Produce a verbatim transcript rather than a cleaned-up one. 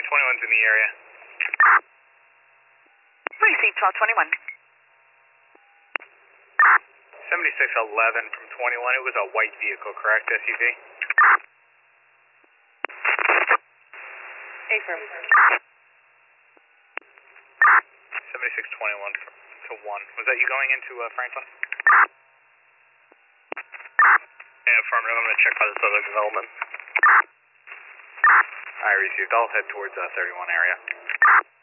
twenty-one's in the area. Receive twelve twenty-one. seventy-six eleven from twenty-one. It was a white vehicle, correct? S U V? Affirm. seventy-six twenty-one to one. Was that you going into uh, Franklin? Yeah, affirmative. I'm going to check by this other development. I received. I'll head towards uh, thirty-one area.